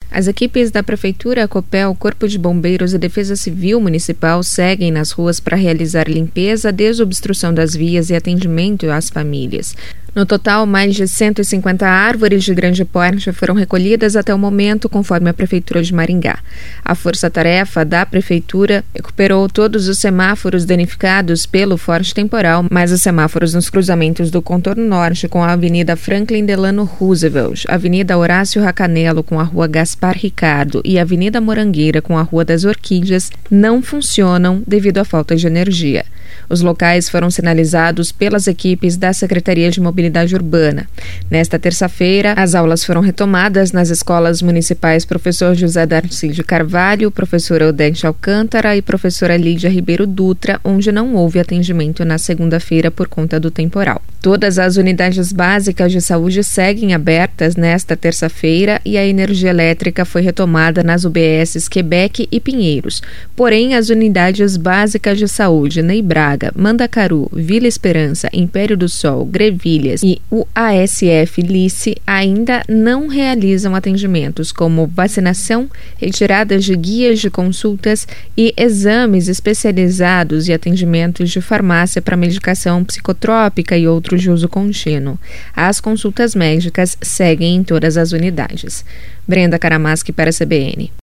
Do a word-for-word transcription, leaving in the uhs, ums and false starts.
As equipes da Prefeitura, Copel, Corpo de Bombeiros e Defesa Civil Municipal seguem nas ruas para realizar limpeza, desobstrução das vias e atendimento às famílias. No total, mais de cento e cinquenta árvores de grande porte foram recolhidas até o momento, conforme a Prefeitura de Maringá. A força-tarefa da Prefeitura recuperou todos os semáforos danificados pelo forte temporal, mas os semáforos nos cruzamentos do contorno norte com a Avenida Franklin Delano Roosevelt, Avenida Horácio Racanello com a Rua Gaspar Ricardo e Avenida Morangueira com a Rua das Orquídeas não funcionam devido à falta de energia. Os locais foram sinalizados pelas equipes da Secretaria de Mobilidade Urbana. Nesta terça-feira, as aulas foram retomadas nas escolas municipais Professor José Darcy de Carvalho, Professora Odete Alcântara e Professora Lídia Ribeiro Dutra, onde não houve atendimento na segunda-feira por conta do temporal. Todas as unidades básicas de saúde seguem abertas nesta terça-feira e a energia elétrica foi retomada nas U B Ss Quebec e Pinheiros. Porém, as unidades básicas de saúde Ney Braga, Mandacaru, Vila Esperança, Império do Sol, Grevilhas e o A S F Lice ainda não realizam atendimentos como vacinação, retiradas de guias de consultas e exames especializados e atendimentos de farmácia para medicação psicotrópica e outros de uso contínuo. As consultas médicas seguem em todas as unidades. Brenda Karamaschi para a C B N.